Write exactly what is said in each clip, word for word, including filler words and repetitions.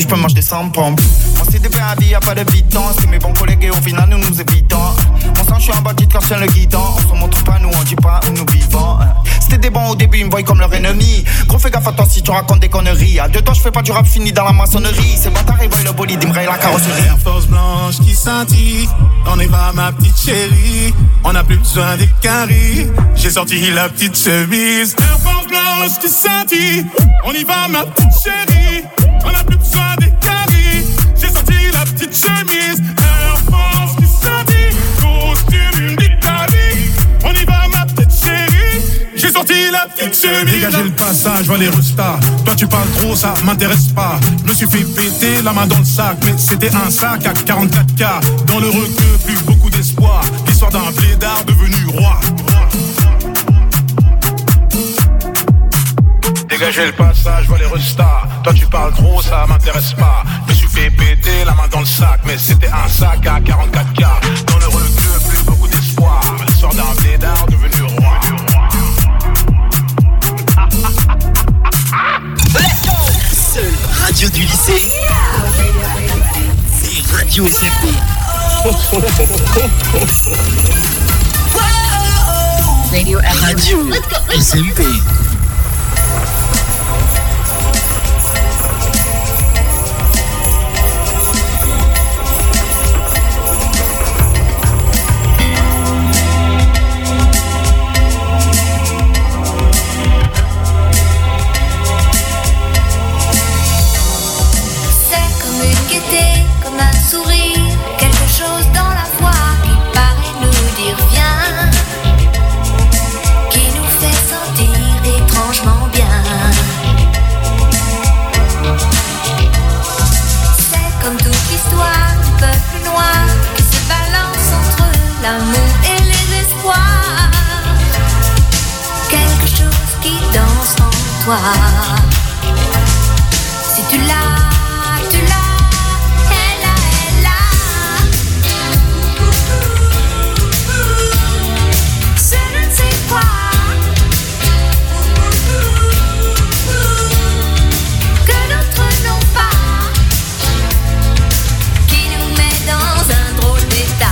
peux manger sans pompe. Moi c'est des à vie, y'a pas de bidon. C'est mes bons collègues et au final nous nous évitons. Mon sang je suis un bandit quand je tiens le guidon. On se montre pas, nous on dit pas où nous vivons. C'était des bons au début, ils me voient comme leur ennemi. Gros fais gaffe à toi si tu racontes des conneries. À deux temps je fais pas du rap fini dans la maçonnerie. C'est bâtard ils voient le bolide, ils me rayent la carrosserie. Air Force blanche qui scintille. On y va ma petite chérie. On a plus besoin des caries. J'ai sorti la petite chemise. Air Force blanche qui scintille. On y va ma petite chérie. On a plus besoin des caries. J'ai sorti la petite chemise. Air Force qui scintille. Costume d'Italie. On y va ma petite chérie. J'ai sorti la petite chemise. Dégagez le passage, vois les restas. Toi tu parles trop, ça m'intéresse pas. Je me suis fait péter la main dans le sac. Mais c'était un sac à quarante-quatre K. Dans le requeu, plus beaucoup d'espoir. L'histoire d'un blédard devenu roi. Dégagez le passage, vois les restas. Toi tu parles trop, ça m'intéresse pas. Je me suis fait péter la main dans le sac. Mais c'était un sac à quarante-quatre K. Dans le requeu, plus beaucoup d'espoir. L'histoire d'un blédard devenu roi. Seule radio du lycée, c'est Radio S M P. Radio S M P. L'amour et les espoirs, quelque chose qui danse en toi. Si tu l'as, tu l'as, elle l'a, elle l'a. C'est je ne sais quoi que d'autres n'ont pas, qui nous met dans un drôle d'état.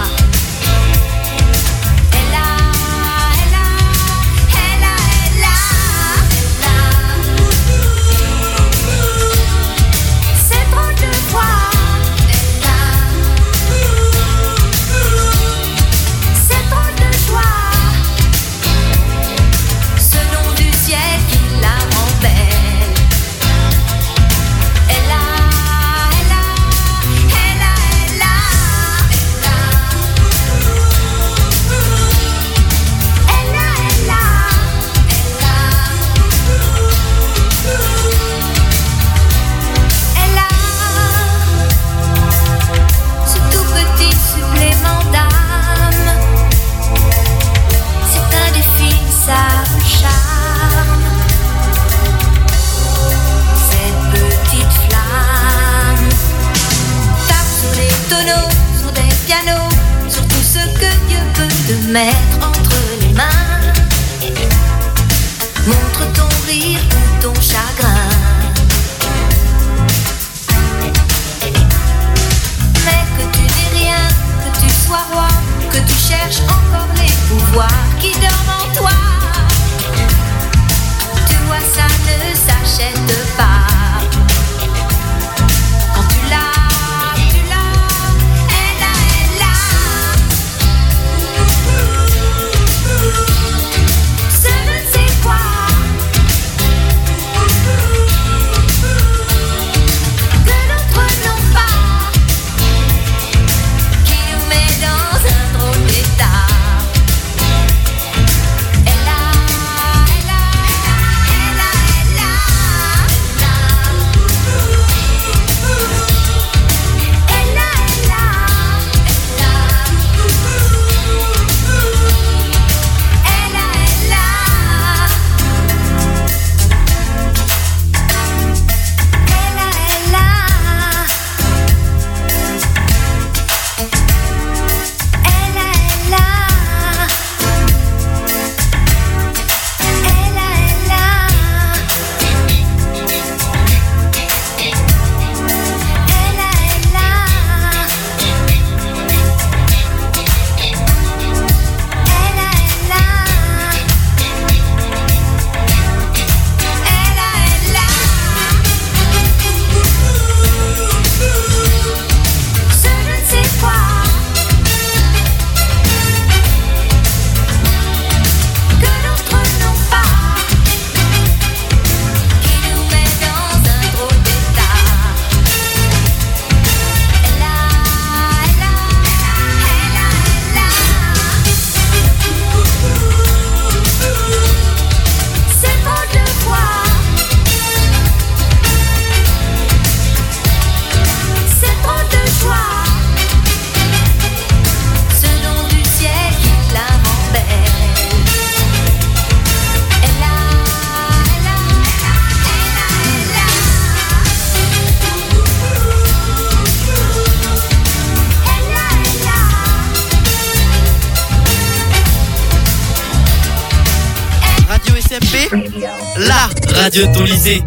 Mettre entre les mains, montre ton rire ou ton chagrin. Mais que tu n'aies rien, que tu sois roi, que tu cherches encore les pouvoirs qui dorment en toi. Tu vois, ça ne s'achète pas. Quand tu l'as, tu l'as, elle a, elle a. La radio de ton lycée.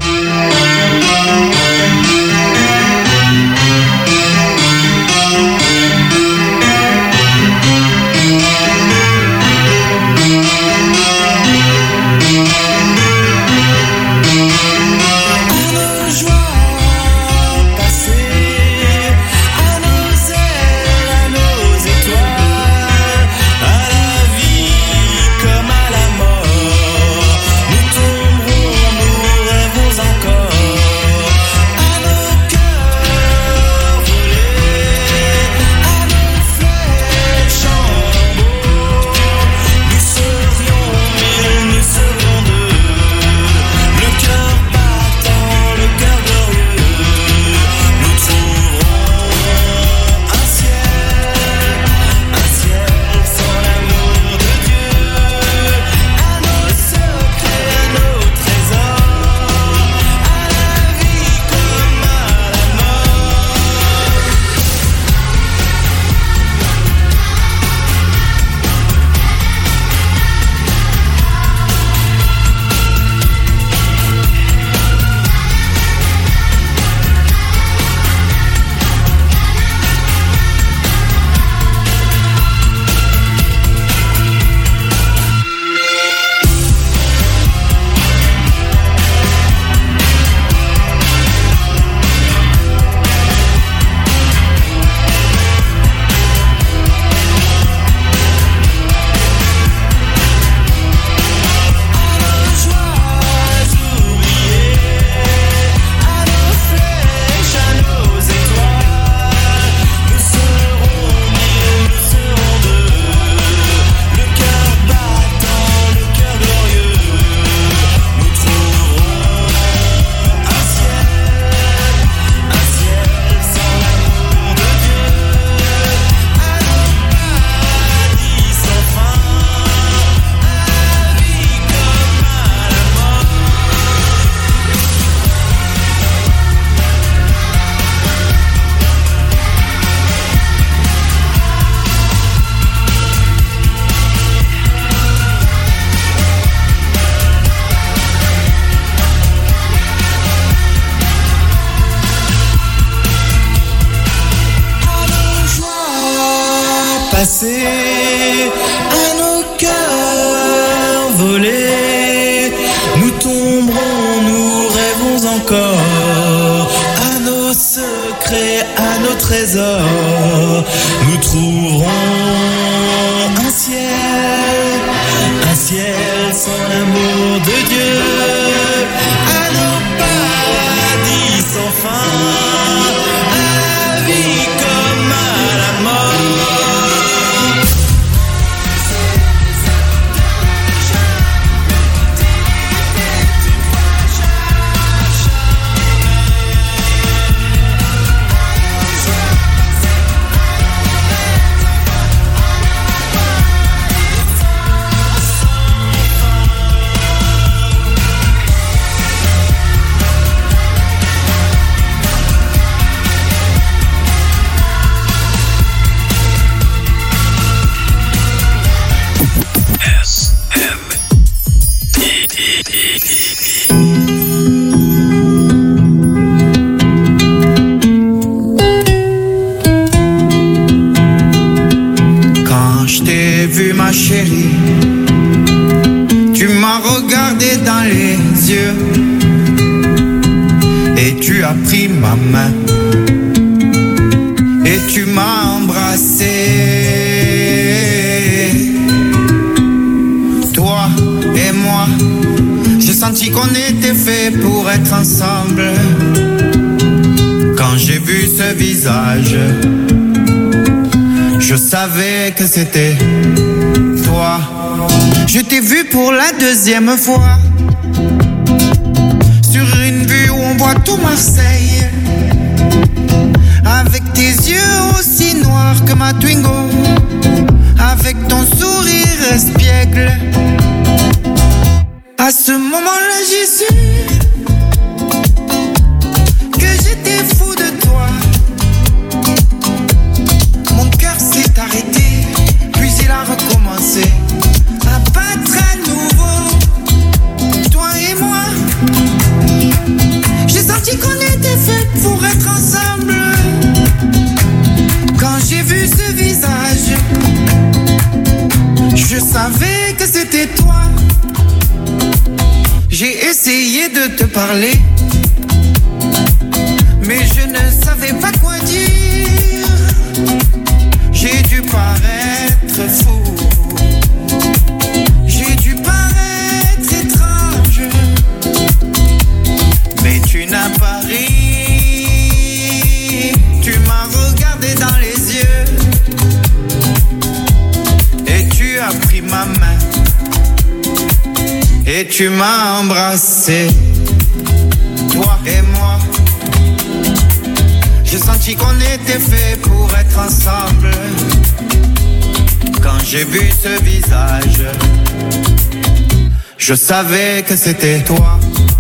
À nos cœurs volés, nous tomberons, nous rêvons encore. À nos secrets, à nos trésors, nous trouverons un ciel, un ciel sans l'amour de Dieu. À nos paradis sans fin, à la vie comme à la mort. Quand je t'ai vu, ma chérie, tu m'as regardé dans les yeux et tu as pris ma main et tu m'as embrassé. Toi et moi, j'ai senti qu'on était fait pour être ensemble. Quand j'ai vu ce visage, je savais que c'était toi. Je t'ai vu pour la deuxième fois sur une vue où on voit tout Marseille, avec tes yeux aussi noirs que ma Twingo, avec ton sourire espiègle. À ce moment-là, j'ai su que j'étais fou de toi. Mon cœur s'est arrêté, puis il a recommencé à battre à nouveau. Toi te parler, mais je ne savais pas quoi dire. J'ai dû paraître fou, j'ai dû paraître étrange, mais tu n'as pas ri. Tu m'as regardé dans les yeux et tu as pris ma main et tu m'as embrassé. Toi et moi, j'ai senti qu'on était fait pour être ensemble. Quand j'ai vu ce visage, je savais que c'était toi.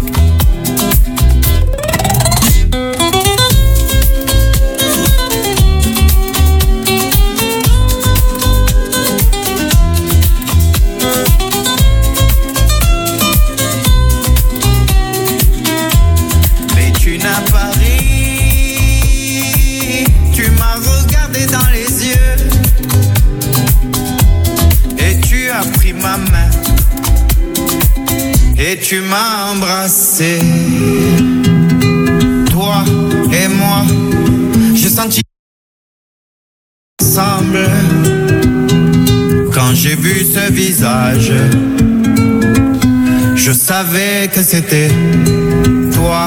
Et tu m'as embrassé. Toi et moi, j'ai senti ensemble. Quand j'ai vu ce visage, je savais que c'était toi.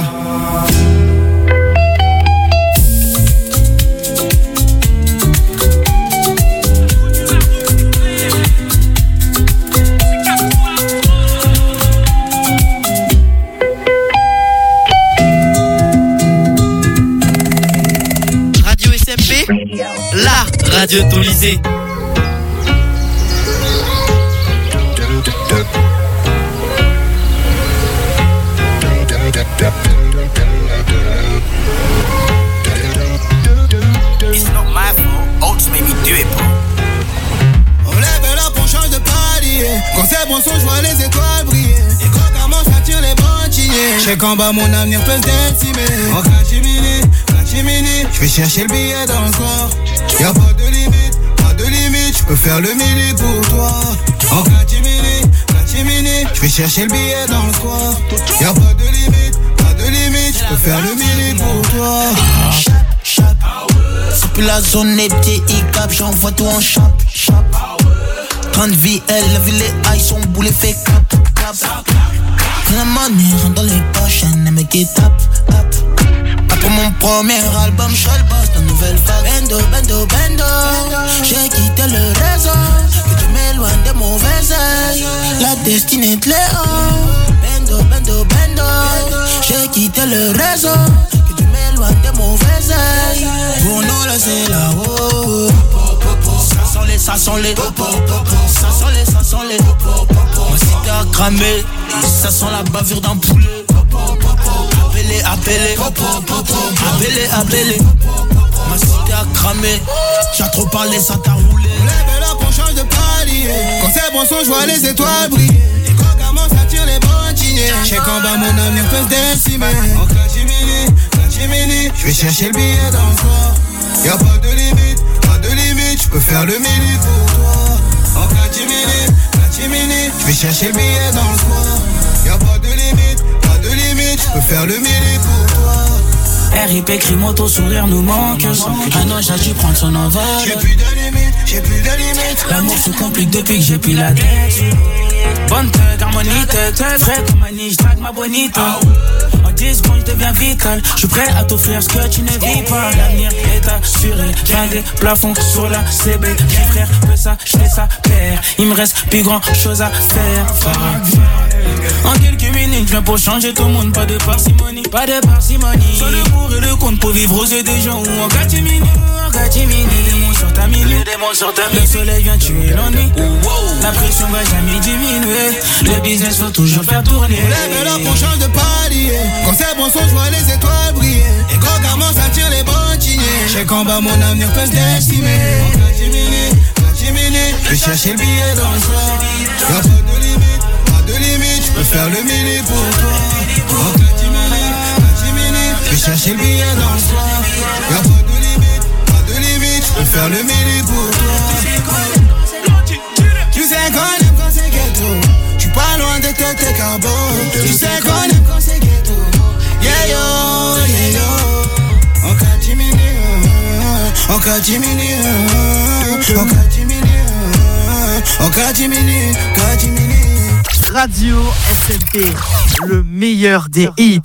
La radio de ton lycée. It's not my fault, Oats made me do it, bro. On lève la pour change de palier. Quand c'est bon son, je vois les étoiles briller. Et quand commence à tirer les bandiniers, je sais qu'en bas mon avenir peut se décimer. En catimini, catimini, je vais chercher le billet dans le corps. Y'a pas de limite, pas de limite, je peux faire le mili pour toi. En catimini, catimini, je vais chercher le billet dans le corps. Y'a pas de limite, pas de limite, je peux faire le mili pour toi. C'est plus la zone, les petits hiccups, j'envoie tout en chap, chap. trente V L, la ville les high, son boulet fait clap, clap. La money rentre dans les poches, un mec qui tape, tape. Après mon premier album, je le boss, la nouvelle vague. Bendo, bendo, bendo, j'ai quitté le réseau, que tu m'éloignes des mauvais ailes. La destinée de Léo. Bendo, bendo, bendo, j'ai quitté le réseau, que tu m'éloignes des mauvais ailes. Pour nous là c'est là-haut. Ça sent les, ça sent les, ça sent les, ça sent les. Ma cité a cramé, ça sent la bavure d'un poulet. Appelez, appelez, appelez, appelez. Ma cité a cramé, j'ai trop parlé, ça t'a roulé. On lève la pour change de palier. Quand c'est bon son, je vois les étoiles briller. Et quand commence à tirer les bandiniers, je sais qu'en bas mon avenir peut se décimer. En catimini, catimini, je vais chercher le billet dans le corps. Y'a pas de limite, pas de limite, je peux faire le mili pour toi. En catimini, catimini, je vais chercher le billet dans le corps. Y'a pas de limite, pas de limite, je peux faire le mili pour toi. R I P crie moto, sourire nous manque. Un ange a dû prendre son envol. J'ai plus de limites, j'ai plus de limites. L'amour se complique depuis que j'ai plus la tête. Bonne tête, harmonie tête, frais comme Annie, je drague ma bonita. En dix secondes je deviens vital. Je suis prêt à t'offrir ce que tu ne vis pas. L'avenir est assuré, j'ai des plafonds sur la C B. Mes frères peut s'acheter sa paire. Il me reste plus grand chose à faire. En quelques minutes, je viens pour changer tout le monde. Pas de parcimonie, pas de parcimonie. Sur le pour et le compte pour vivre aux yeux des gens. Ou en catimini, en catimini. Les démons sur ta mini, les démons sur ta mini. Le soleil vient tuer l'ennui. La pression va jamais diminuer. Le business faut toujours faire tourner. On lève la pour change de palier. Quand c'est bon son, je vois les étoiles briller. Et quand commence à tirer les bandiniers, je sais qu'en bas mon avenir peut se décimer. En catimini, catimini, je vais chercher le billet dans le soir. Y'a pas de limite, pas de limite, je peux faire le mili pour toi. En catimini, catimini, je vais chercher le billet dans le soir. Y'a pas de limite, pas de limite, je peux faire le mili pour toi. Tu sais qu'on aime quand c'est ghetto, j'suis pas loin de tes carbone. Tu sais qu'on aime quand c'est ghetto. Catimini, oh Catimini, oh Catimini, Catimini. Radio S M P, le meilleur des hits.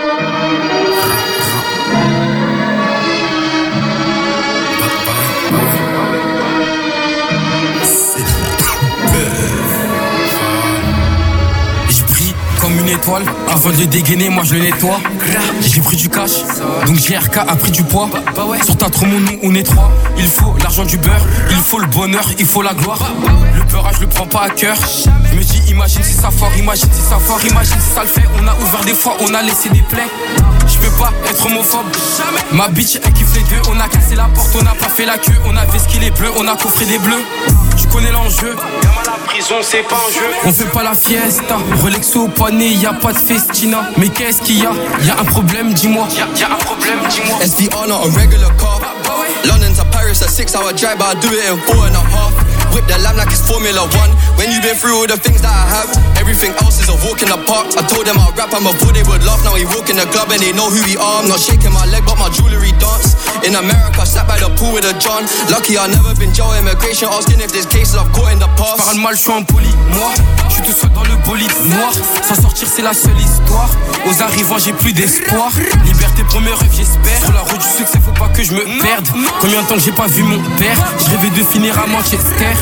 Comme une étoile, avant de le dégainer, moi je le nettoie. J'ai pris du cash, donc G R K a pris du poids. Sur ta tromo, nous on est trois. Il faut l'argent du beurre, il faut le bonheur, il faut la gloire. Le beurrage, je le prends pas à cœur. Je me dis, imagine si ça fort, imagine si ça fort, imagine si ça le fait. On a ouvert des fois, on a laissé des plaies. Je peux pas être homophobe. Ma bitch, elle kiffe les deux. On a cassé la porte, on a pas fait la queue. On a vesqué les bleus, on a coffré des bleus. Tu connais l'enjeu. La prison, c'est pas un jeu. On fait pas la fiesta. Relexo au poignet, y'a pas de festina. Mais qu'est-ce qu'il y a? Y'a un problème, dis-moi. Y'a, y'a un problème, dis-moi. S V R, not a regular car. London to Paris, a six hour drive, but I do it in four and a half. Whip the lamb like it's Formula One. When you've been through all the things that I have, everything else is a walk in the park. I told them I'll rap, I'm a fool, they would laugh. Now we walk in the club and they know who we are. I'm not shaking my leg, but my jewelry dance. In America, sat by the pool with a John. Lucky I never been jail, immigration asking if there's cases I've caught in the past. Parle mal, je suis en poli, moi. Je suis tout seul dans le bolide noir. S'en sortir, c'est la seule histoire. Aux arrivants, j'ai plus d'espoir. Liberté, premier rêve, j'espère. Sur la route du succès, faut pas que je me perde. Combien de temps que j'ai pas vu mon père? Je rêvais de finir à Manchester.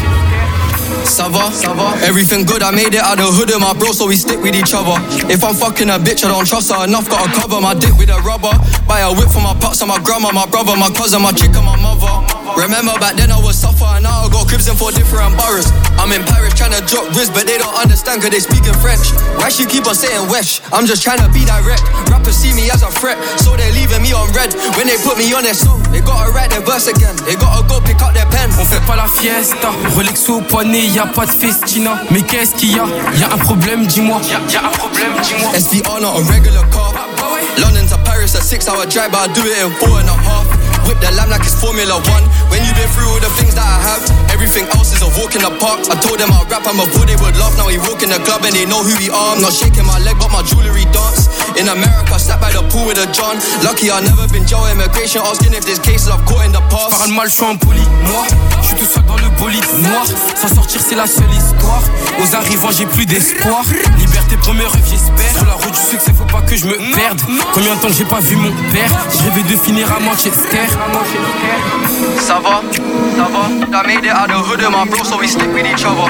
Ça va, ça va. Everything good, I made it out of hood of my bro, so we stick with each other. If I'm fucking a bitch, I don't trust her enough, gotta cover my dick with a rubber. Buy a whip for my pops and my grandma, my brother, my cousin, my chick and my mother. Remember back then I was suffer and now I got cribs in four different boroughs. I'm in Paris trying to drop wrist, but they don't understand cause they speak in French. Why she keep on saying Wesh? I'm just trying to be direct. Rappers see me as a threat, so they're leaving me on red. When they put me on their song, they gotta write their verse again. They gotta go pick up their pen. On fait pas la fiesta, Relexo au poignet, y'a pas de festina. Mais qu'est-ce qu'il y a? Y'a un problème, dis-moi. Y'a, y'a un problème, dis-moi. S V R, not a regular car. London to Paris, a six hour drive, but I do it in four and a half. Whip the lamb like it's Formula One. When you've been through all the things that I have, everything else is a walk in the park. I told them I'll rap, I'm a fool, they would laugh. Now we walk in the club and they know who we are. I'm not shaking my leg, but my jewelry dance. In America, sat by the pool with a John. Lucky I never been jail, immigration asking if there's cases I've caught in the past. Parle mal, je suis en poli, moi. Je suis tout seul dans le bolide noir. S'en sortir, c'est la seule histoire. Aux arrivants, j'ai plus d'espoir. Liberté, premier rêve, j'espère. Sur la route du succès, faut pas que je me perde. Combien de temps que j'ai pas vu mon père? Je rêvais de finir à Manchester. Ça va, ça va. I made it out of hood of my bro, so we stick with each other.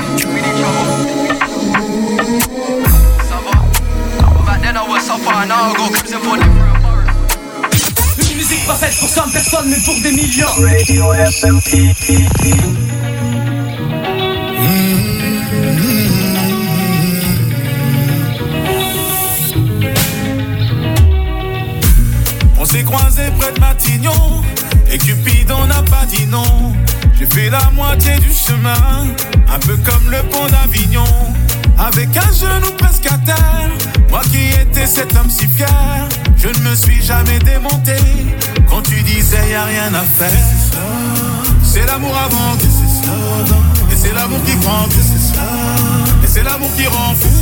Ça va. Back then I was suffer and now I go cribs in four different boroughs. Une musique pas faite pour cent personnes mais pour des millions. Radio S M P. On s'est croisés près de Matignon et Cupidon n'a pas dit non. J'ai fait la moitié du chemin, un peu comme le pont d'Avignon. Avec un genou presque à terre, moi qui étais cet homme si fier, je ne me suis jamais démonté quand tu disais y'a rien à faire. C'est l'amour avant, et c'est l'amour qui prend, et c'est l'amour qui rend fou.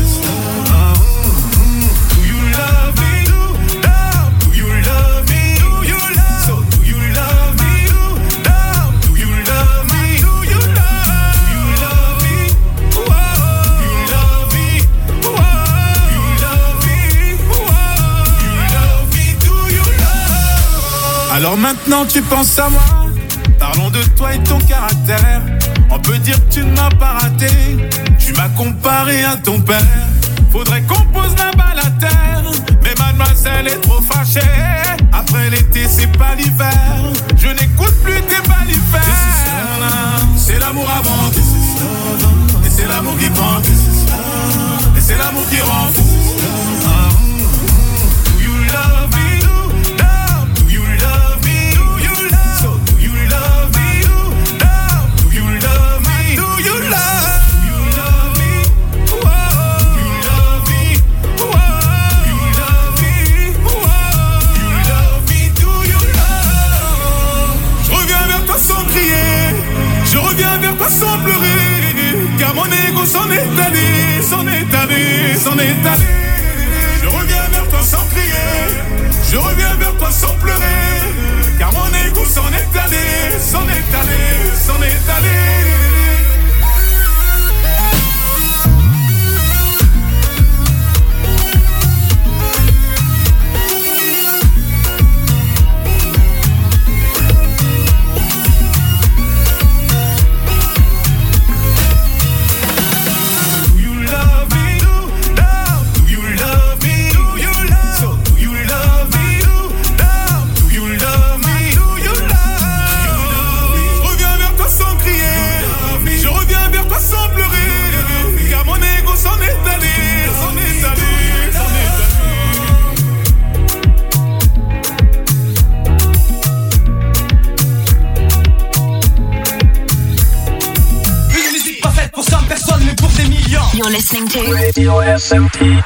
Do you love me? Do you love me? Do you love? So do you love me? Do you love me? Do you love? Do you love me? Whoa. Do you love me? Whoa. Do you love me? Whoa. Do you love me? Do you love? Alors maintenant tu penses à moi. Parlons de toi et ton caractère. On peut dire que tu ne m'as pas raté. Tu m'as comparé à ton père. Faudrait qu'on pose la balle à terre. Mais mademoiselle est trop fâchée. Après l'été c'est pas l'hiver. Je n'écoute plus tes balifères. C'est l'amour avant. Et c'est l'amour qui prend. Et c'est l'amour qui rend fou. Do you love me? Je reviens vers toi sans pleurer, car mon ego s'en est allé, s'en est allé, s'en est allé. Je reviens vers toi sans crier, je reviens vers toi sans pleurer, car mon ego s'en est allé, You're listening to Radio S M P.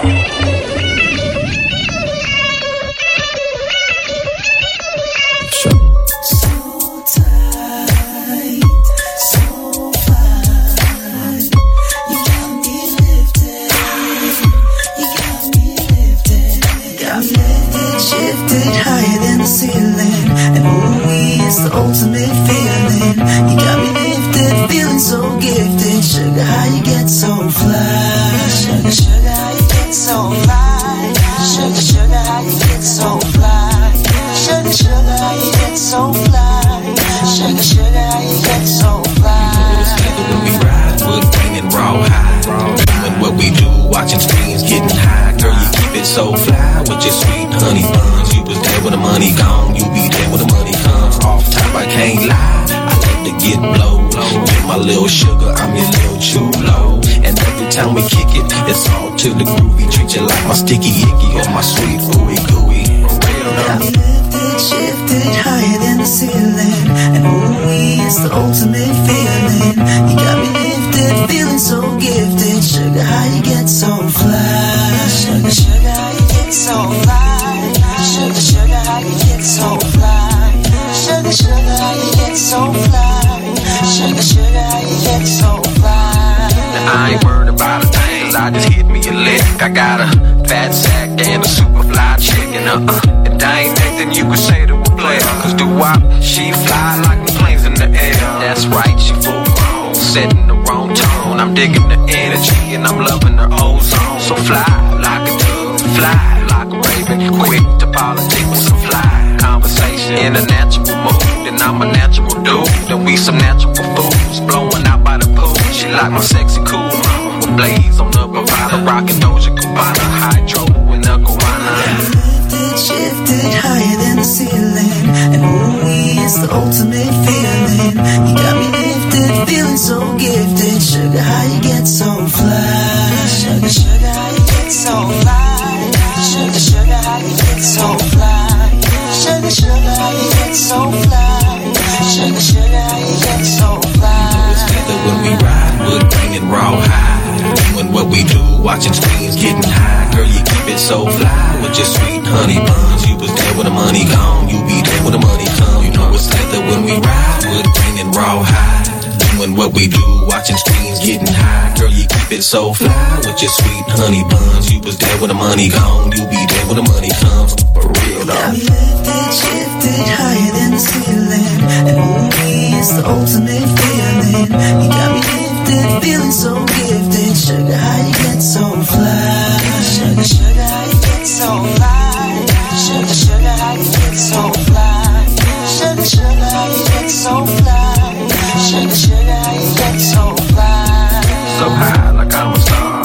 The ultimate feeling. You got me lifted, feeling so gifted. Sugar, how you get so fly? Sugar, sugar, how you get so fly? Sugar, sugar, how you get so fly? Sugar, sugar, how you get so fly? Sugar, sugar, how you get so fly? When we ride, we're bringing raw high. Doing what we do, watching screens, getting high. Girl, you keep it so fly with your sweet honey buns. You was there when the money gone, you be there when the money comes. Off top, I can't lie, I love to get blow. With my little sugar, I'm your little chulo. And every time we kick it, it's all to the groovy. Treat you like my sticky icky or my sweet ooey gooey. Got me lifted, shifted, higher than the ceiling. And ooh, it's the ultimate feeling. You got me lifted, feeling so gifted. Sugar, how you get so fly? Sugar, sugar, how you get so fly? Sugar, sugar, how you get so fly? Sugar, sugar, how you get so fly? Sugar, sugar, how you get so fly? Now I ain't worried about a thing, I just hit me a lick. I got a fat sack and a super fly chicken, uh-uh. And I ain't nothing you could say to a player. Cause do wop, she fly like the planes in the air. That's right, she full grown, setting the wrong tone. I'm digging the energy and I'm loving her ozone. So fly like a dove, fly like a raven. Quick to politic with some fly conversation in a natural mood. And I'm a natural dude, and we some natural fools. Blowing out by the pool, she like my sexy cool mama. With blaze on the Bravada, rockin' Doja Cabana, hydro and a guana. Lifted, shifted, higher than the ceiling. And ooh, it's the ultimate feeling. You got me lifted, feeling so gifted. Sugar, how you get so fly? Sugar, sugar, how you get so fly? Sugar, sugar, how you get so fly? Sugar, sugar, how you get so fly? Sugar, sugar, how you get so fly? You know it's together when we ride, we're bringing raw high. Doing what we do, watching screens, getting high. Girl, you keep it so fly with your sweet honey buns. You was there when the money gone, you be there when the money come. You know it's together when we ride, we're bringing raw high. Doing what we do, watching screens, getting high. Girl, you keep it so fly with your sweet honey buns. You was there when the money gone, you be there when the money comes. For real, dog. Got me lifted, shifted, higher than the ceiling. And ooh, it's the ultimate feeling. You got me lifted, feeling so gifted. Sugar, how you get so fly? Sugar, sugar, how you get so fly? Sugar, sugar, how you get so fly? Sugar, sugar, how you get so fly? Sugar, sugar, how you get so fly? So high like I'm a star.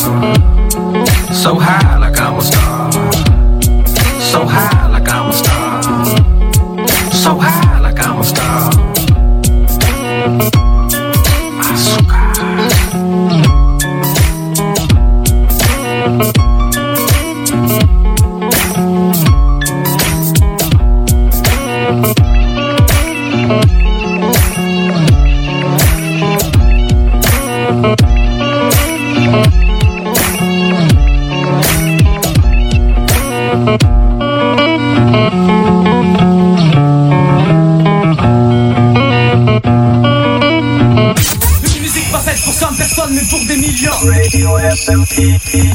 So high like I'm a star. So high like I'm a star. So high like I'm a star. Azúcar. Mais pour des millions. Radio S M P.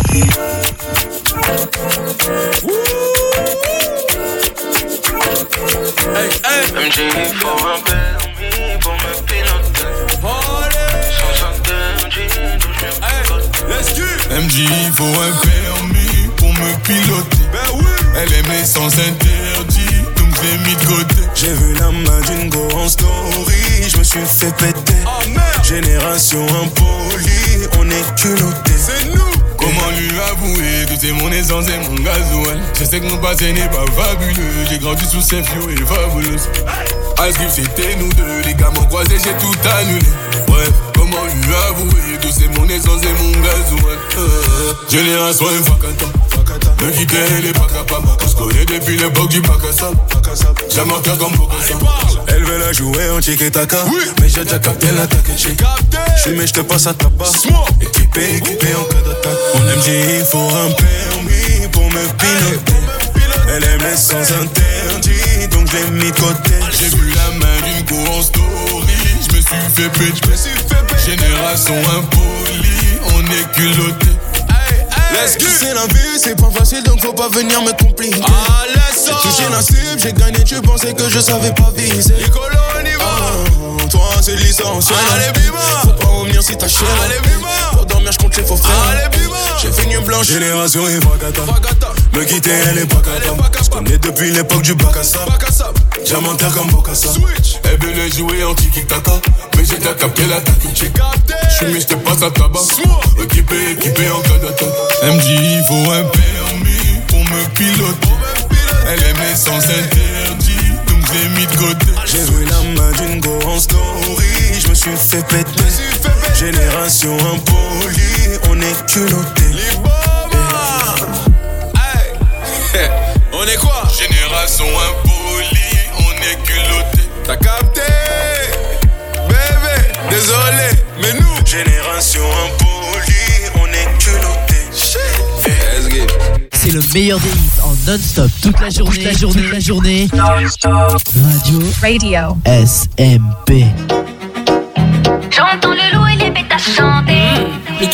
Hey, hey. M G faut un permis pour me piloter. Sans un M G d'où je me M G faut un permis pour me piloter. Ben oui. Elle aime les sens interdits, donc je l'ai mis de côté. J'ai vu la main d'une go en story, je me suis fait péter. Oh merde. Génération impolie, on est culotté. C'est nous. Comment lui avouer que c'est mon essence et mon gasoil? Je sais que mon passé n'est pas fabuleux. J'ai grandi sous ces fio et fabuleuse. Est-ce que c'était nous deux? Les gars m'ont croisé, j'ai tout annulé. Bref, comment lui avouer que c'est mon essence et mon gasoil? euh, Génération Fakata, me quitter les pas capables. On se connaît depuis l'époque du bac à sable. J'aime mon cœur comme Bokassa. Elle veut la jouer en tiki-taka. Oui. Mais j'ai déjà capté l'attaque. J'suis mais j'te passe à tabac. Équipé, équipé en cas d'attaque. En M J, il faut un permis pour me piloter. Elle aimait sans interdit, donc je l'ai mis de côté. J'ai vu la main d'une go en story, je me suis fait péter. Génération impolie, on est culotté. Laisse que c'est la vie, c'est pas facile donc faut pas venir me compliquer. Ah, laisse ça. J'ai touché la cible, j'ai gagné, tu pensais que je savais pas viser. Nicolo, on y va. Ah, toi c'est licencié. Allez, bima. Faut pas revenir si t'as chier. Allez, bima. Pour dormir, j'compte les faux frères. Allez, bima. J'ai fait une blanche. Génération et Vagata. Me quitter, elle est pas cata. J'connais depuis l'époque du bac à sable. Diamantaire comme Bokassa. Elle venait jouer en tiki-taka. Mais j'ai déjà capté l'attaque. J'ai capté. J'suis mais j'te passe à tabac. Équipé, équipé en cas d'attaque. M J, il faut un permis pour me piloter. Elle aimait sans interdit, donc je l'ai mis de côté. J'ai vu la main d'une go en story, je me suis fait péter. Génération impolie, on est culotté. Hey. On est quoi? Génération impolie, on est culotté. T'as capté? Bébé, désolé, mais nous, génération impolie, on est culotté. C'est le meilleur des hits en non-stop toute la journée, toute la journée, toute la journée. Radio, Radio, S M P. J'entends le loup et les bêtes à chanter.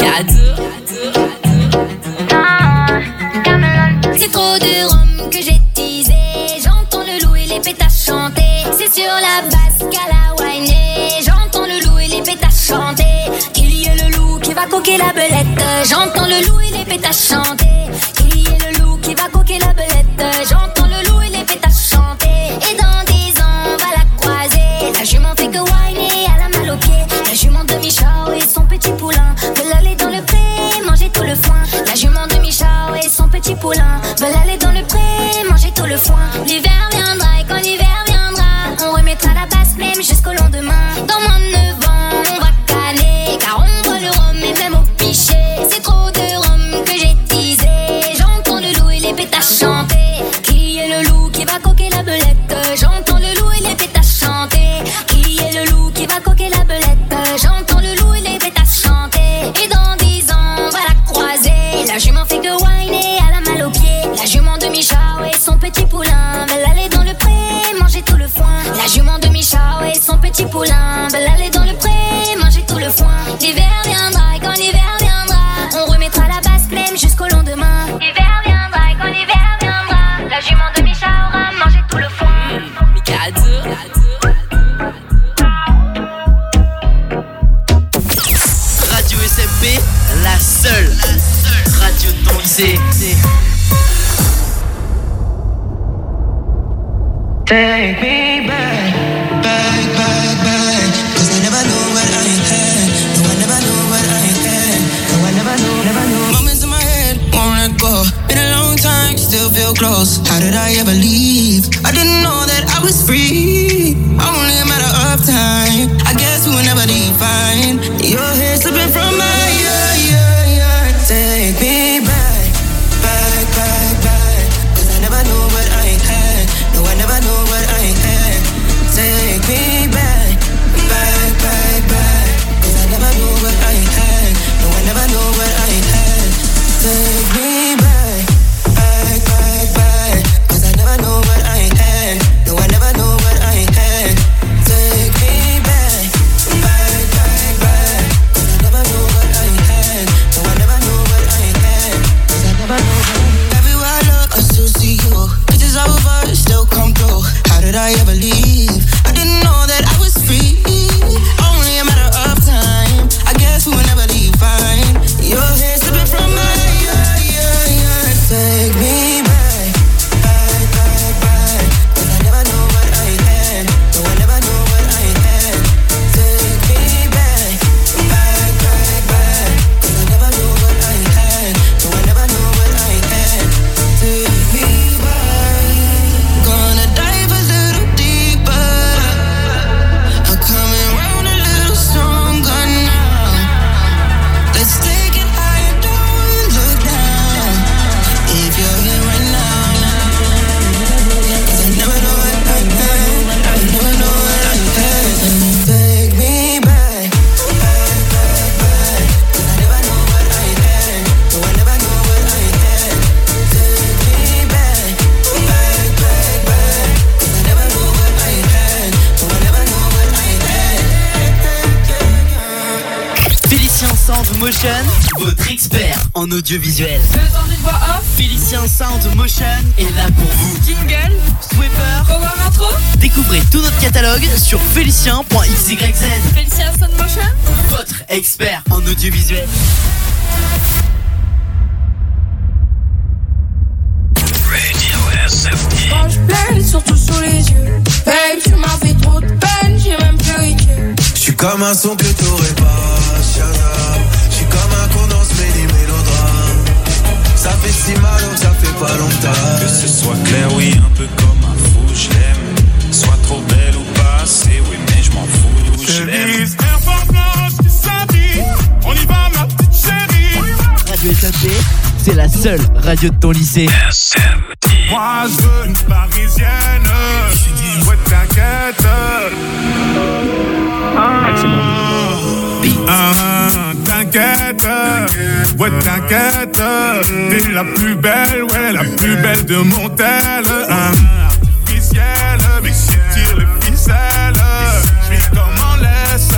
C'est trop de rhum que j'ai teasé. J'entends le loup et les bêtes à chanter. C'est sur la basse qu'à la whiner. J'entends le loup et les bêtes à chanter. Qu'il y ait le loup qui va coquer la belette. J'entends le loup et les bêtes à chanter. Qui va coquer la belette. J'entends le loup et les bêtes à chanter. Et dans dix ans on va la croiser. La jument fait que whiner, elle a mal aux pieds. La jument de Michao et son petit poulain veulent aller dans le pré, manger tout le foin. La jument de Michao et son petit poulain veulent aller dans le pré, manger tout le foin. L'hiver viendra et quand l'hiver viendra, on remettra la basse même jusqu'au lendemain. Dans moins de neuf ans on va caler, car on boit le rhum et même au pichet. C'est trop de rhum que j'ai teasé. À chanter, qui est le loup qui va coquer la belette. J'entends le loup et les bêtes à chanter. Qui est le loup qui va coquer la belette. J'entends le loup et les bêtes à chanter. Et dans dix ans on va la croiser. La jument fait que whiner, elle a mal aux pieds. La jument de Michao et son petit poulain veulent aller dans le pré, manger tout le foin. La jument de Michao et son petit poulain veulent aller dans le pré, manger tout le foin. L'hiver viendra et quand l'hiver viendra, on remettra la basse même jusqu'au lendemain. L'hiver viendra et quand l'hiver viendra, la jument de Micha aura mangé tout le foin. Radio S M P, la seule, la seule radio de ton lycée. Take me back, back, back, back. Cause I never know what I had. No, I never know what I had. No, I never know, never know. Moments in my head, won't let go. Been a long time, still feel close. How did I ever leave? I didn't know that I was free. Only a matter of time. I guess we will never define. Your hair slipping from my yeah, yeah, yeah. Take me back, back, back, back. Cause I never know what I had. No, I never know what I had. Take me back, back, back, back. Cause I never know what I had. No, I never know what I had. Take me back, back, back, back. Cause I never know what I had. No, I never know what I had. Take me back, back, back, back. Cause I never know what I had. No, I never know what I had. Cause I never know what I had. Everywhere I look, I still see you. Pictures of us still come through. How did I ever leave? I didn't know that I was free. Only a matter of time. I guess we will never define. Your hair slipping from my yeah, yeah, yeah. Take me back, back, back, back. Cause I never know what I had. No, I never know what I had. Take me back, back, back, back. Cause I never know what I had. No, I never know what I had. Take me back. Gonna dive a little deeper. Sound Motion, votre expert en audiovisuel. Besoin d'une voix off? Félicien Sound Motion est là pour vous. Jingle, Sweeper, power intro. Découvrez tout notre catalogue sur félicien point x y z. Félicien Sound Motion, votre expert en audiovisuel. Quand je pleure, surtout sous les yeux. Babe, tu m'as fait trop de peine, j'ai même pleuré. J'suis comme un son que t'aurais pas, Shana. J'suis comme un condensé des mélodrames. Ça fait si mal, donc ça fait pas longtemps. Que ce soit clair, oui, un peu comme un fou, je l'aime. Soit trop belle ou pas assez, oui, mais je m'en fous, je l'aime. Air Force Blanche qui s'habille, on y va ma petite chérie. Radio S M P, c'est la seule radio de ton lycée. S M P. Moi je veux une parisienne, ouais t'inquiète. Ah, ah, t'inquiète, ouais t'inquiète. T'es la plus belle, ouais la plus belle de mon tel. Ah, artificielle, mais si tire les ficelles, j'vis comme en laisse.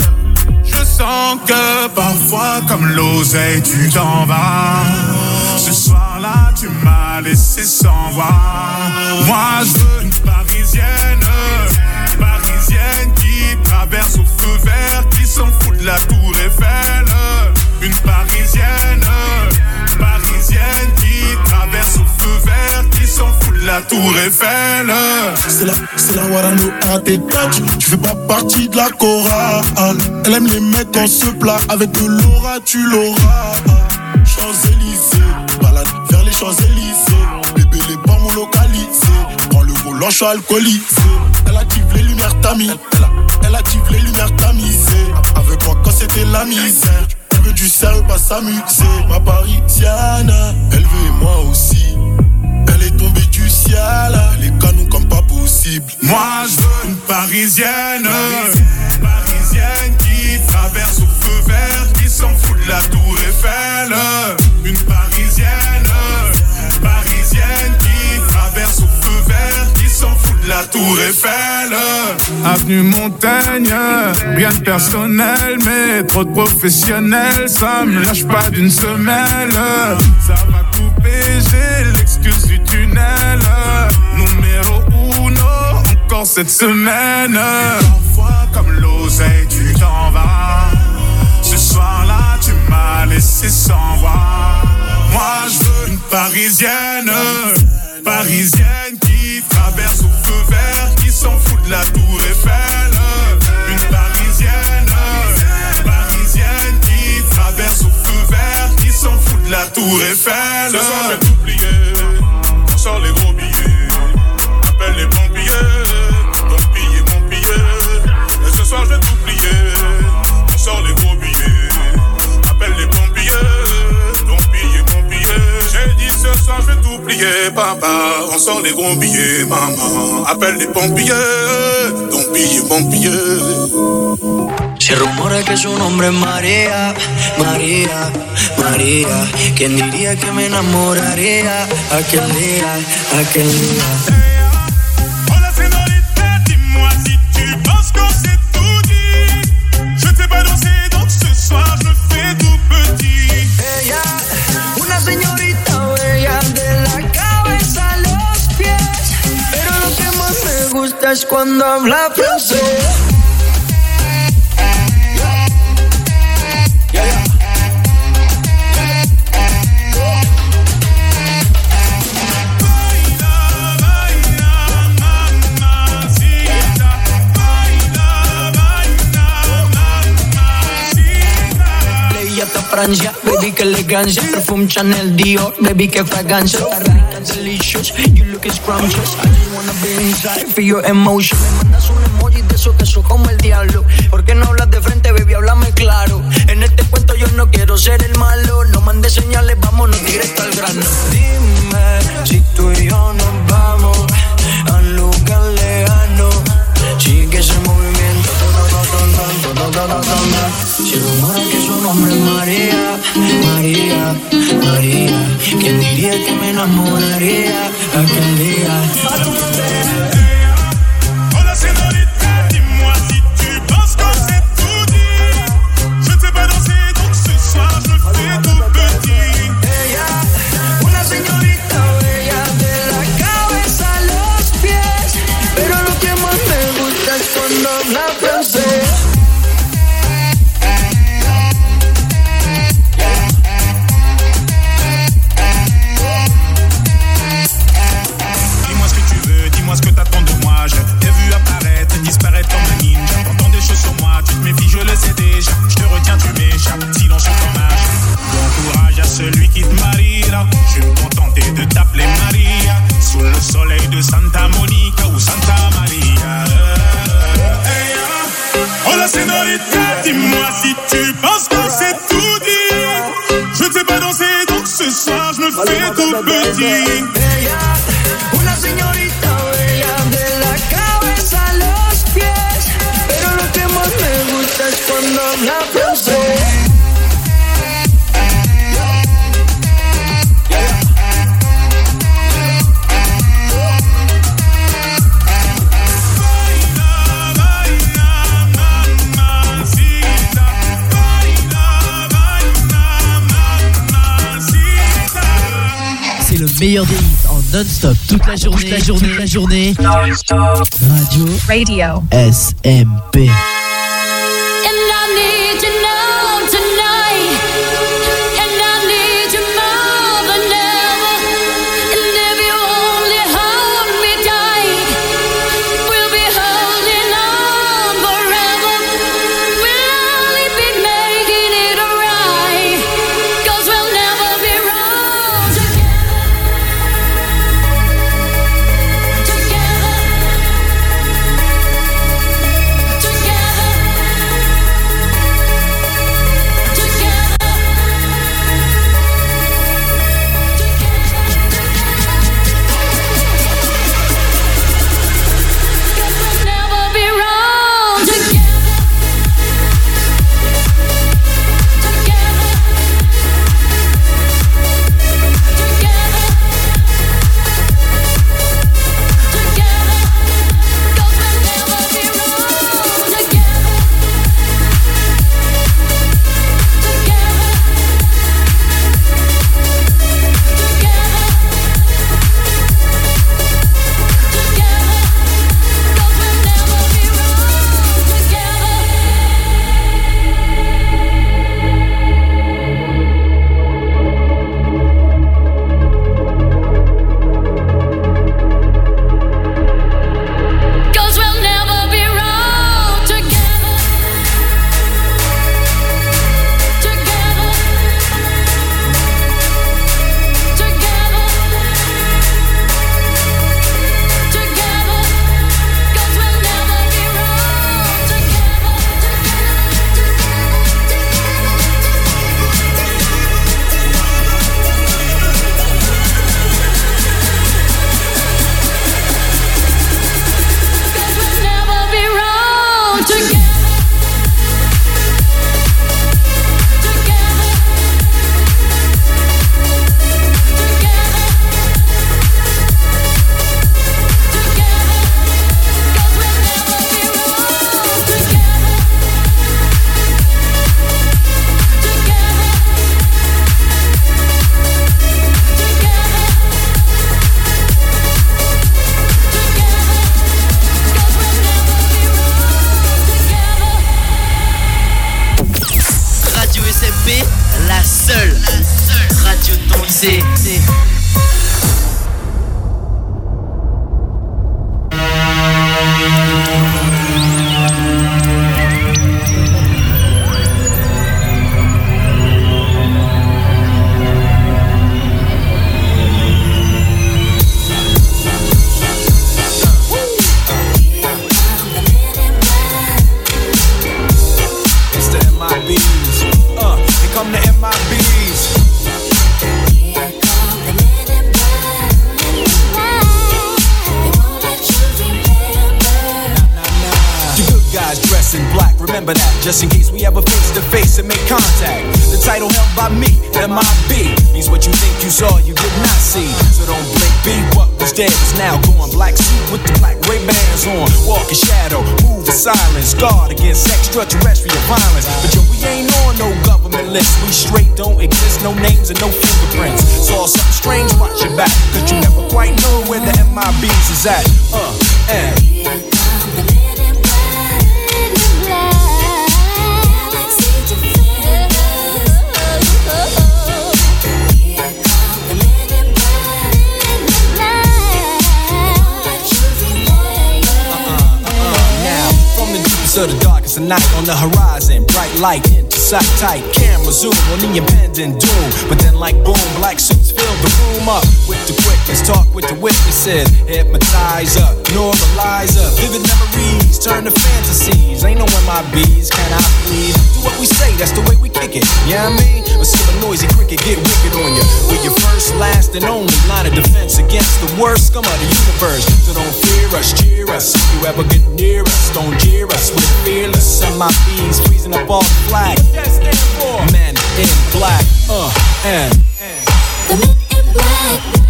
Je sens que parfois comme l'oseille tu t'en vas. Ce soir-là tu m'as laissé sans voix. Moi je veux une parisienne, parisienne qui traverse au feu vert, qui s'en fout de la tour Eiffel. Une parisienne, parisienne qui traverse au feu vert, qui s'en fout de la tour Eiffel. C'est la, c'est la Warano à tes touch. Tu fais pas partie de la chorale. Elle aime les mecs en se plat. Avec de l'aura tu l'auras. Champs-Élysées, balade vers les Champs-Élysées. Bébé les bars m'ont localisé. Prends le volant, je suis alcoolisé. Elle active les lumières tamies. Elle, elle, elle active les lumières tamisées. Avec moi quand c'était la misère. Elle veut du sérieux, pas s'amuser. Ma parisienne, elle veut moi aussi. Elle est tombée du ciel, les canons comme pas possible. Moi je veux une parisienne, parisienne qui traverse au feu vert, qui s'en fout de la tour Eiffel. Une parisienne, parisienne qui traverse au feu vert, qui s'en fout de la tour Eiffel. Avenue Montaigne, rien de personnel, mais trop de professionnels, ça me lâche pas d'une semelle. Ça va couper, j'ai l'excuse du tunnel. Numéro uno, encore cette semaine. Parfois comme l'oseille tu t'en vas. Ce soir-là tu m'as laissé sans voix. Moi je veux une parisienne, parisienne qui traverse au feu vert, qui s'en fout de la tour Eiffel. Une parisienne, parisienne qui traverse au feu vert, qui s'en fout de la tour Eiffel. Ce soir je vais t'oublier, on sort les gros billets. Appelle les pompiers, donc piller mon billet. Et ce soir je vais t'oublier, on sort les gros billets. Appelle les pompiers, donc piller mon billet. J'ai dit ce soir je vais t'oublier, papa. On sort les gros billets, maman. Appelle les pompiers, donc piller mon billet. Se rumora que su nombre es María, María, María. ¿Quién diría que me enamoraría aquel día, aquel día? Hola señorita, dis-moi si tu penses qu'on s'est tout dit. Je ne sais pas danser, donc ce soir je fais tout petit. Ella, una señorita bella de la cabeza a los pies. Pero lo que más me gusta es cuando habla francés. Francia, baby, que elegancia. Perfume Chanel, Dior, baby, que fragancia. Está rica, delicious, you look scrumptious. I just wanna be inside, feel your emotion. Me mandas un emoji de eso que soy como el diablo. ¿Por qué no hablas de frente, baby? Háblame claro. En este cuento yo no quiero ser el malo. No mandes señales, vámonos directo al grano. Dime si tú y yo nos vamos a un lugar lejano. Sigue ese movimiento. Se rumora que su nombre es María, María, María. ¿Quién diría que me enamoraría aquel día? Hola señorita, dis-moi si tu penses qu'on s'est tout dit. Je ne sais pas danser, donc ce habla francés. Dis-moi ce que tu veux, dis-moi ce que t'attends de moi. Je t'ai vu apparaître et disparaître comme un ninja. T'entends des choses sur moi, tu te méfies, je le sais déjà. Je te retiens, tu m'échappes, silencieux comme un chat. Bon courage à celui qui te mariera. Je vais me contenter de t'appeler Maria. Sous le soleil de Santa Monica ou Santa Maria. Hey, oh la señorita, dis-moi si tu penses que c'est tout dit. Je ne sais pas danser, donc ce soir je me fais tout petit. Una señorita bella de la cabeza a los pies. Pero lo que más me gusta es cuando habla francés. Le meilleur des hits en non-stop toute la journée, toute la journée, toute la journée. Radio, Radio, S M P. Just in case we ever face to face and make contact. The title held by me, M I B, means what you think you saw, you did not see. So don't blink, be what was dead is now gone. Black suit with the black Ray-Bans on. Walk in shadow, move in silence. Guard against extraterrestrial violence. But yo, we ain't on no government list. We straight don't exist, no names and no fingerprints. Saw something strange, watch your back. Cause you never quite know where the M I Bs is at. Uh, and darkest of the darkest of night on the horizon. Bright light into sight tight. Camera zoom on the impending doom. But then like boom, black suits fill the room up with the quickness. Talk with the witnesses. Hypnotizer, normalizer. Vivid memories turn to fantasies. Ain't knowing my bees, can I please? Do what we say, that's the way we kick it. Yeah, you know what I mean? Or see a noisy cricket get wicked on you. We're your first, last, and only line of defense against the worst scum of the universe. So don't fear us, cheer us. If you ever get near us, don't jeer us. We're fearless. And my bees freezing up all the flag. What that stand for? Men in black. Uh, and. The men in black.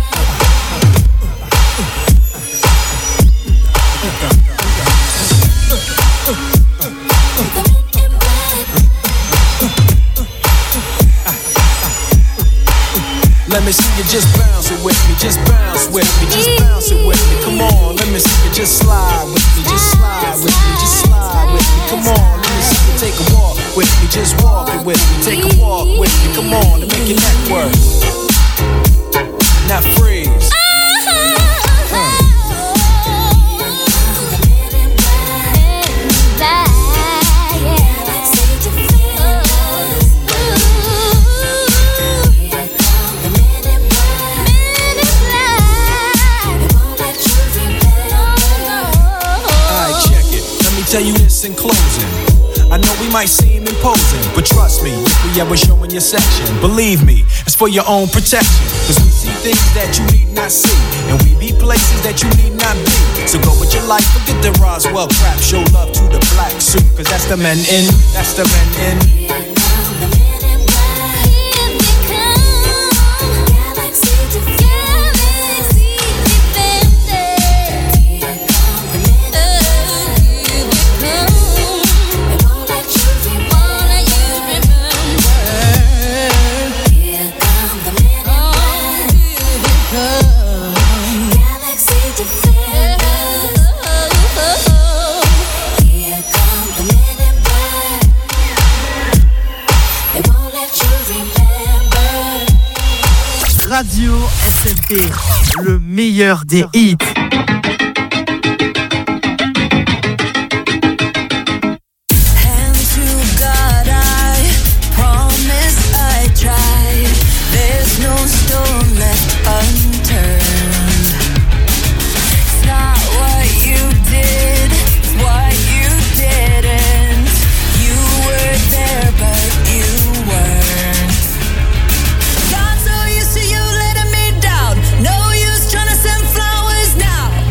Let me see you just bounce it with me, just bounce with me, just bounce it with me. Come on, let me see you just slide with me, just slide with me, just slide with me. Come on, let me see you take a walk with me, just walk it with me, take a walk with me. Come on, to make your neck work. Now freeze. Tell you this in closing. I know we might seem imposing, but trust me, if we ever show in your section, believe me, it's for your own protection. Cause we see things that you need not see, and we be places that you need not be. So go with your life, forget the Roswell crap. Show love to the black suit, cause that's the men in, that's the men in. Radio S N T, le meilleur des hits. Got so used to you letting me down. No use trying to send flowers now.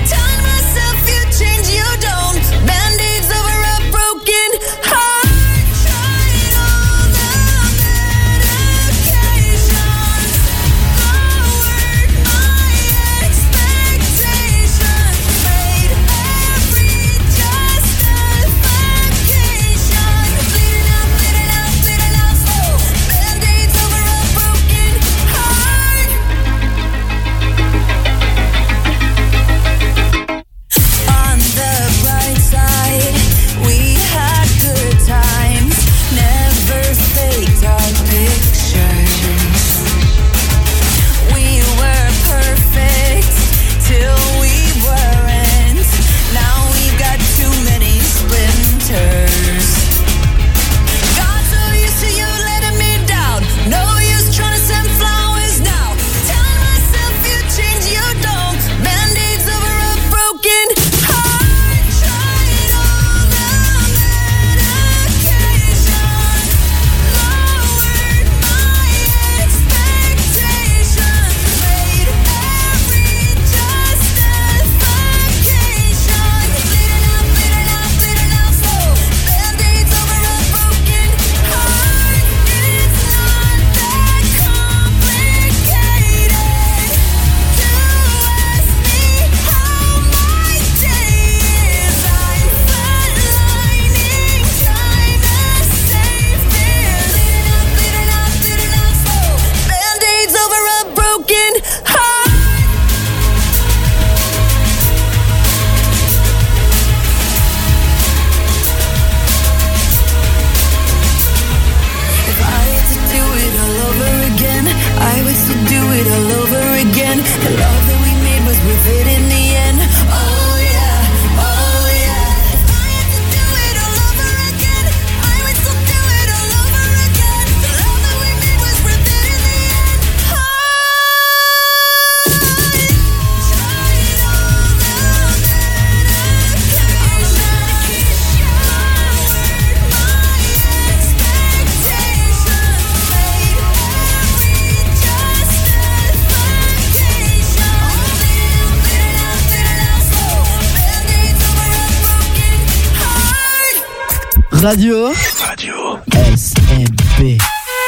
Radio. Radio. S M P.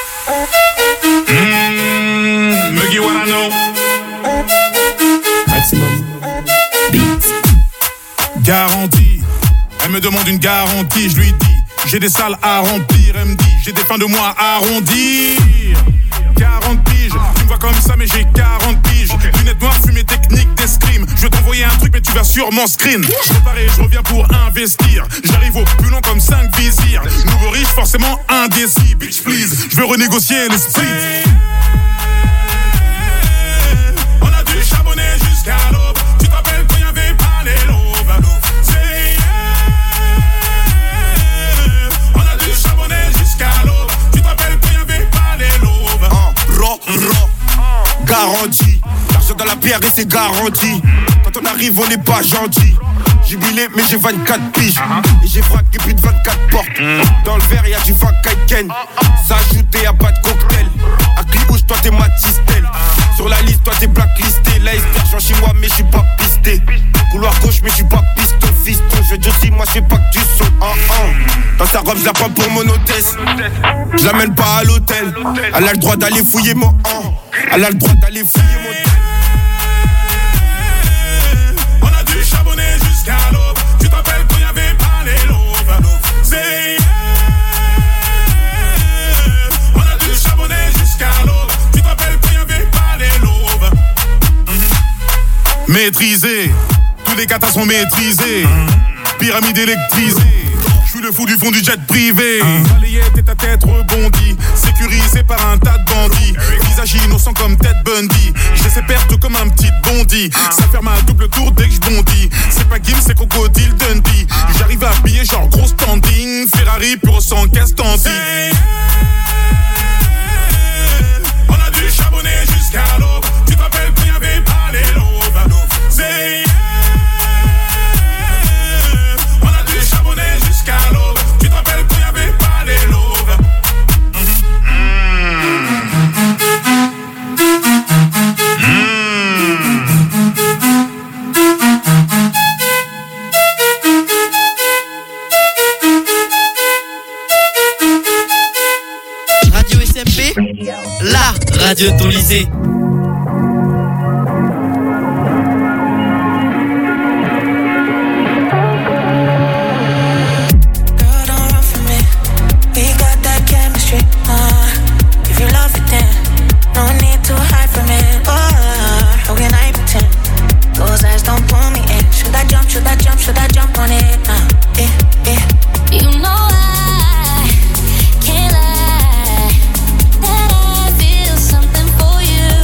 Mmh, Muggy wanna know. Maximum Beats. Garantie. Elle me demande une garantie, je lui dis. J'ai des salles à remplir, elle me dit. J'ai des fins de mois à arrondir. quarante piges, tu me vois comme ça mais j'ai quarante piges. Lunettes noires, fumée technique d'escrime. Je vais t'envoyer un truc mais tu vas sûrement screen. Je repars et je reviens pour investir. J'arrive au plus long comme cinq vizirs. Nouveau riche, forcément indécis. Bitch please, je veux renégocier les splits. On a dû charbonner jusqu'à l'aube. Tu te rappelles quand y'avait pas les lobes. On a dû charbonner jusqu'à l'aube. Tu te rappelles quand y'avait pas les lobes. Ro, ro, garantie. L'argent dans la pierre et c'est garanti. Quand on arrive, on n'est pas gentil. Jubilé, mais j'ai vingt-quatre piges. Et j'ai frappé plus de vingt-quatre portes. Dans le verre, y'a du Vakaïken. Ça ajouté, y'a pas de cocktail. À Clibouche, toi t'es Matistel. Sur la liste, toi t'es blacklisté. Là, j'en chez moi, mais j'suis pas pisté. Couloir gauche, mais j'suis pas piston, fiston. Je dis aussi, moi j'fais pas que du son. Oh, oh. Dans sa robe, j'la prends pour mon hôtesse. J'lamène pas à l'hôtel. Elle a le droit d'aller fouiller mon oh. Elle a le droit d'aller fouiller mon tel. On a dû charbonner jusqu'à l'aube. Tu te rappelles quand y'avait pas les lobes. C'est on a dû charbonner jusqu'à l'aube. Tu te rappelles quand y'avait pas les lobes. Maîtrisé, tous les katas sont maîtrisés. Pyramide électrisée. Je suis le fou du fond du jet privé. Balayé tête à tête rebondi. Sécurisé par un tas de bandits. Visage innocent comme Ted Bundy. J'ai ces pertes comme un petit bondi. Ça ferme à double tour dès que je bondis. C'est pas Gims, c'est Crocodile Dundee. J'arrive à habiller genre gros standing. Ferrari pur sang Castandi. On a dû charbonner jusqu'à l'aube. Tu te rappelles quand y'avait pas les lobes. C'est jusqu'à l'aube, tu te rappelles quand y'avait pas les lobes. Radio S M P, la radio autorisée. Should I jump, should I jump on it? Uh, eh, eh. You know I can't lie that I feel something for you.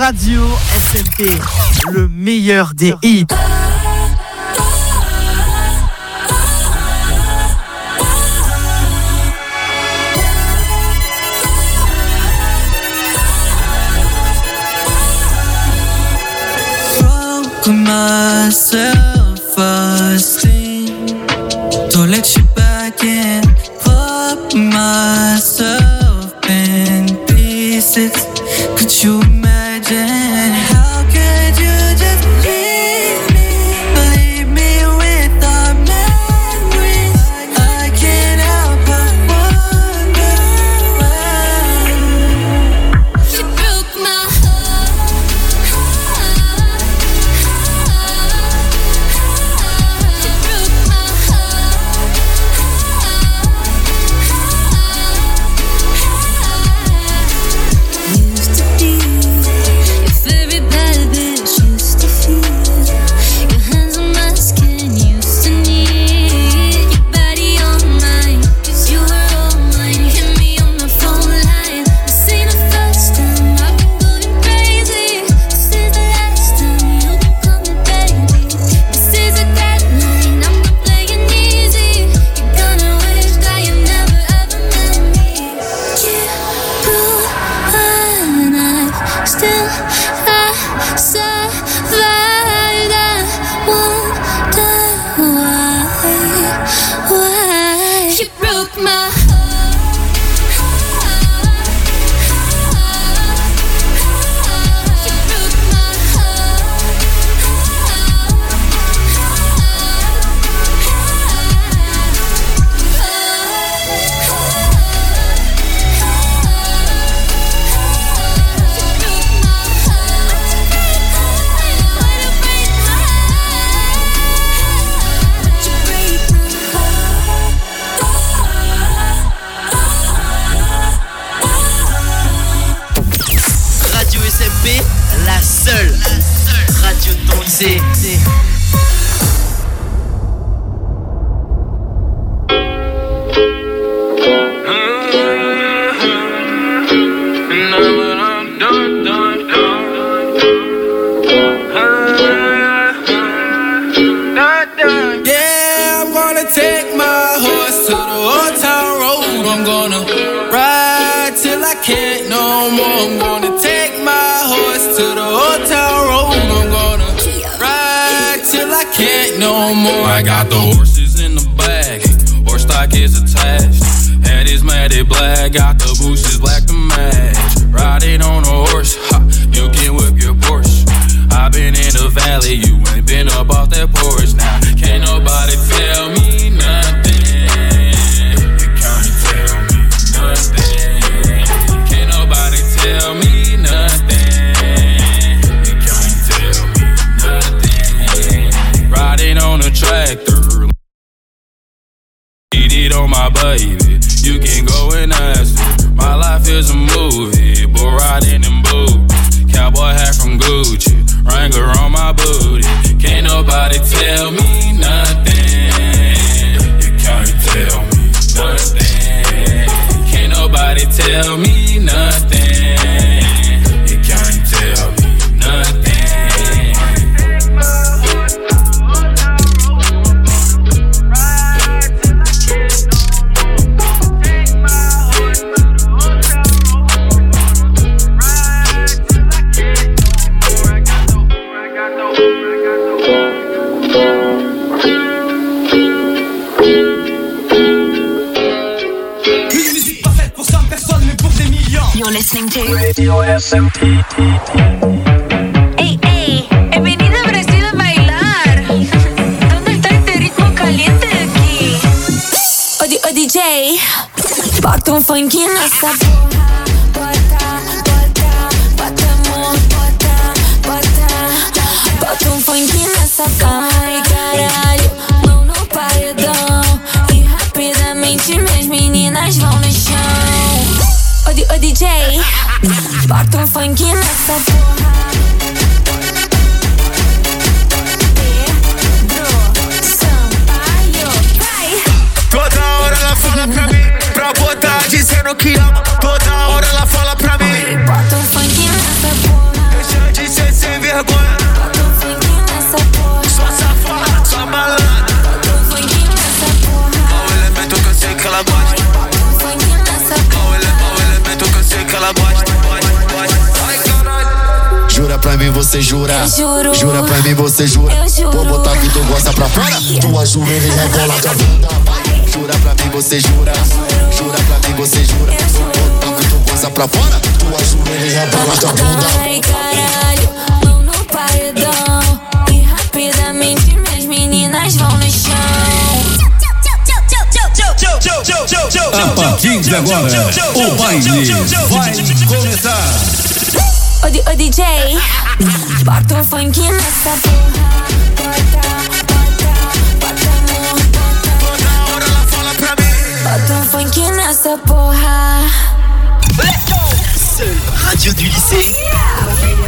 Radio S M P, le meilleur des hits. My self-esteem, don't let you back in. Put myself in pieces. Could you imagine? How could you just leave me? Leave me with our memories. I can't help but wonder why. You broke my la seule, la seule radio tonsée. Yeah, I'm gonna take my horse to the old town road. I'm gonna ride till I can't no more. I'm gonna take my horse to the old town road. I'm gonna ride till I can't no more. I got the horses in the bag, horse stock is attached. Head is matted black, got the bushes black to match. Riding on a horse, ha, you can whip your Porsche. I been in the valley, you ain't been up off that porch. Now can't nobody tell me nothing. You can't tell me nothing. Can't nobody tell me nothing. You can't tell me nothing. Riding on a tractor, eat it on my baby. You can go and ask her. My life is a movie, boy riding in boots. Cowboy hat from Gucci, Wrangler on my booty. Can't nobody tell me nothing. You can't tell me nothing. Can't nobody tell me nothing. You can't tell me nothing. You're listening to Radio S M P. Ey, ey, he venido a Brasil a bailar. ¿Dónde está este ritmo caliente de aquí? Odi, oh, D J, bota um funk nessa porra. Bota, bota, bota, amor, bota, bota. Bota um funk nessa porra. Ai, caralho, mão no paredão. E rapidamente minhas meninas vão no chão. Odi, oh, D J, bota um funk nessa porra. Pedro Sampaio, vai! Toda hora ela fala pra mim, pra botar dizendo que ama. Toda hora ela fala pra mim, bota um funk nessa porra. Eu já mim você jura? Eu juro. Jura pra mim você jura? Eu juro. Vou botar que tu gosta pra fora. Tu ajoelha e rebola com a bunda. Jura pra mim você jura? Jura pra mim você jura? Vou botar que tu gosta pra fora. Tu ajoelha e rebola com a bunda. Ai, caralho, mão no paredão. E rapidamente minhas meninas vão no chão. A partir de agora, o baile vai começar. Ô, D- ô D J, bota um funk nessa porra. Bota, bota, bota amor, bota. Bota um funk nessa porra. Seule radio du lycée.